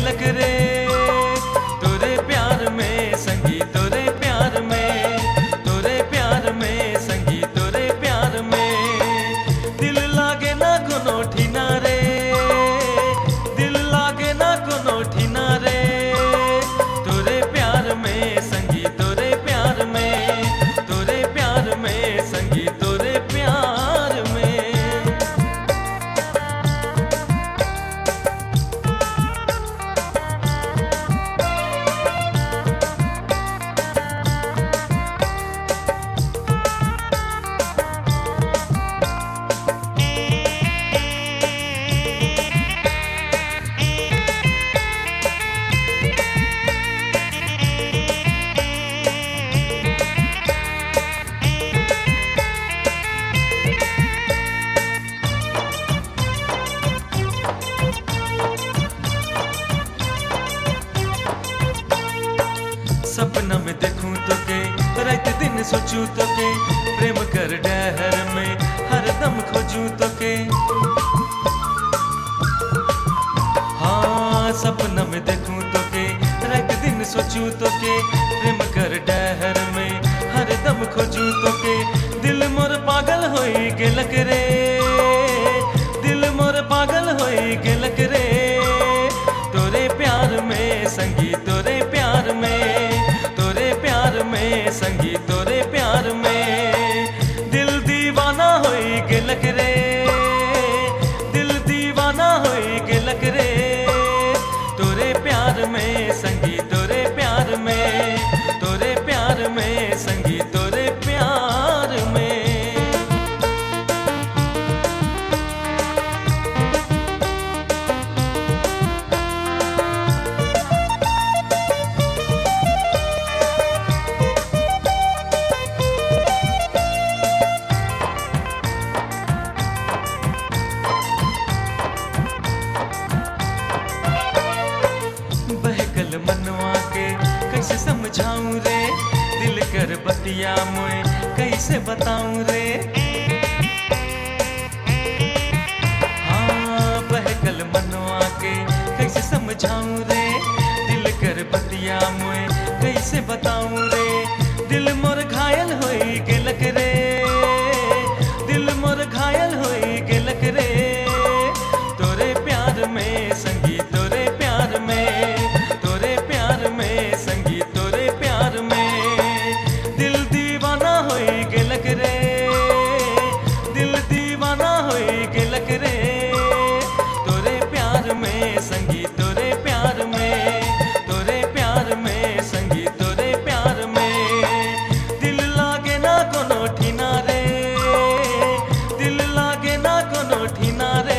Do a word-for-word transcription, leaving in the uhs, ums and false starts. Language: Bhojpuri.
गिलक रे तोरे प्यार में संगी तोरे प्यार में तोरे प्यार में संगी तोरे प्यार में दिल लागे ना कोनो ठीना रे दिल लागे ना कोनो ठीना रे तोरे प्यार में संगी तोरे प्यार में तोरे प्यार में संगी तोरे प्यार में। सपना में देखूं तो के रात दिन सोचूं तो के प्रेम कर डहर में हर दम खोजूं तो के हाँ सपना में देखूं तो के रात दिन सोचूं तो के प्रेम कर डहर में हर दम खोजूं तो के दिल मोर पागल होई गिलक रे दिल मोर पागल होई गिलक रे तोरे प्यार में संगी तोरे प्यार में तोरे प्यार में संगी तोरे प्यार में दिल दीवाना होई गिलक रे दिल दीवाना होई गिलक रे तोरे प्यार में संगी तोरे प्यार में तोरे प्यार में संगी तोरे प्यार में। मनवा के कैसे समझाऊं रे दिल कर बतिया मोए कैसे बताऊं रे हाँ बहकल मनवा के कैसे समझाऊं रे दिल कर बतिया मोए कैसे बताऊं रे दिल मोर घायल होई गिलक रे दिल मोर घायल होई गिलक रे तोरे प्यार में संगी तोरे प्यार में तोरे प्यार में संगी तोरे प्यार में दिल दीवाना होई गिलक रे दिल दीवाना होई गिलक रे तोरे प्यार में संगी तोरे प्यार में तोरे प्यार में संगी तोरे प्यार में दिल लागे ना कोनो ठीना रे दिल लागे ना कोनो ठीना रे